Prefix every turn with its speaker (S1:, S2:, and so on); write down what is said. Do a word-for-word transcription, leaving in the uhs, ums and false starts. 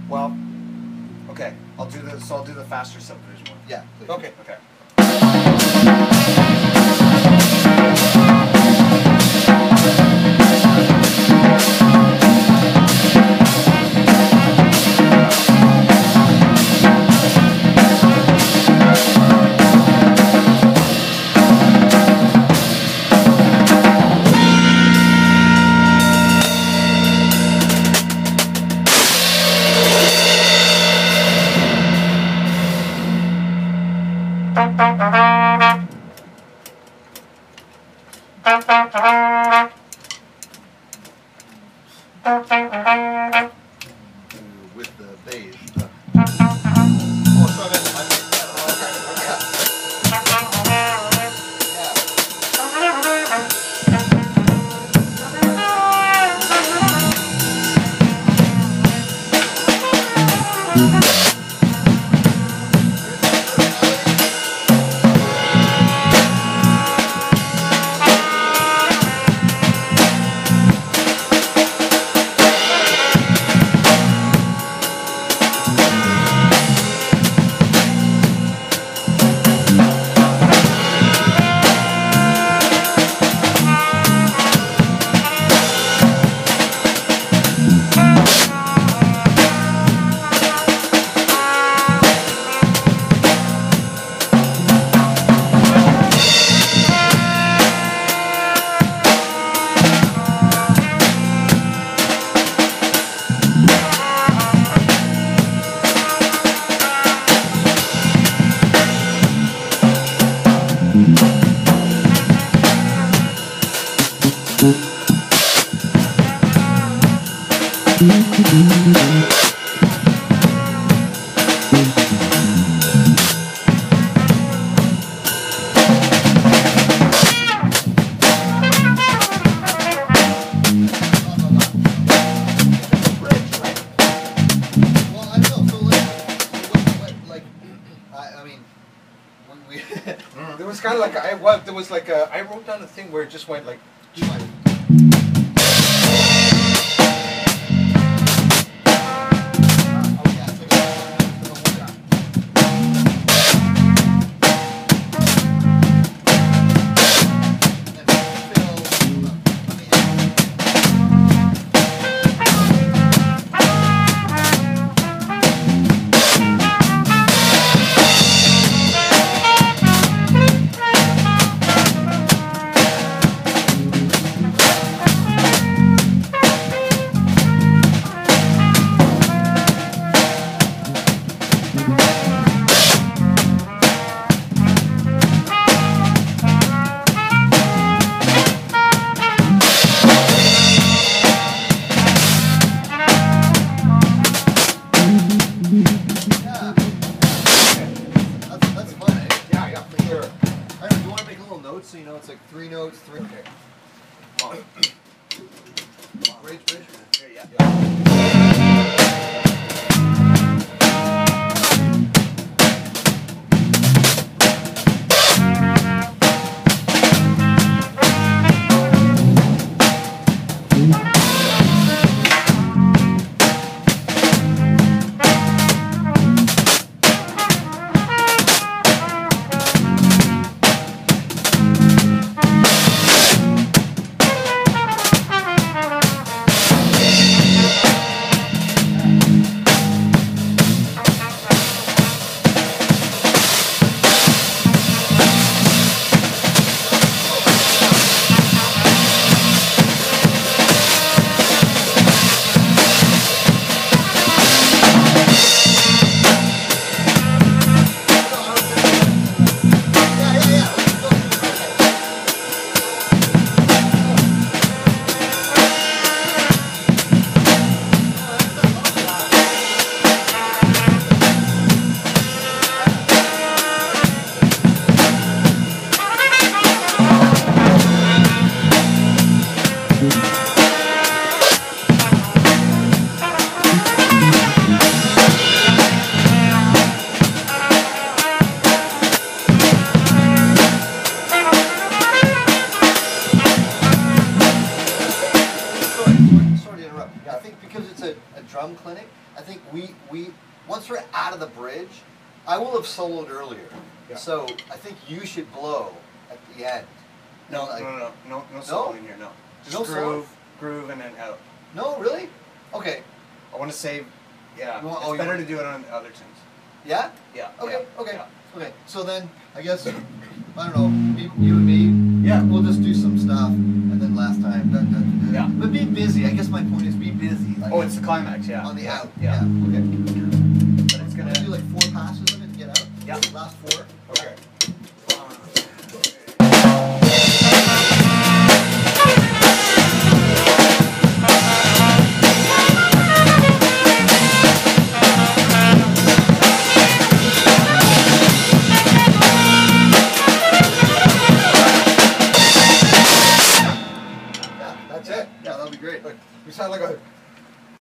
S1: Well, okay. I'll do the so I'll do the faster subdivision one.
S2: Yeah. Please.
S1: Okay. Okay.
S2: With the beige. Oh, so that's my
S1: There was kind of like I what there was like a I wrote down a thing where it just went like.
S2: So you know it's like three notes, three. Okay. Come on. Come on. Bridge, bridge. Yeah, yeah. yeah. I think we we once we're out of the bridge, I will have soloed earlier.
S1: Yeah.
S2: So I think you should blow at the end.
S3: No,
S2: Like-
S3: no, no, no, no, no soloing here, no. Just
S2: No solo?
S3: groove, groove, and then out.
S2: No, really? Okay.
S3: I want to save. Yeah,
S2: You want-
S3: it's
S2: oh, you
S3: better
S2: want-
S3: to do it on the other tunes.
S2: Yeah.
S3: Yeah.
S2: Okay.
S3: yeah,
S2: Okay.
S3: yeah.
S2: Okay. So then I guess I don't know. Me, you and me.
S3: Yeah.
S2: We'll just do some stuff, and then last time. Da, da, da, da.
S3: Yeah.
S2: But be busy. I guess my point is be busy. Like
S3: Oh, it's the climax, yeah.
S2: on the
S3: yeah,
S2: out.
S3: Yeah.
S2: Okay.
S3: But it's
S2: Can
S3: gonna.
S2: I do like four passes of it to get out?
S3: Yeah.
S2: Last four.
S1: Okay.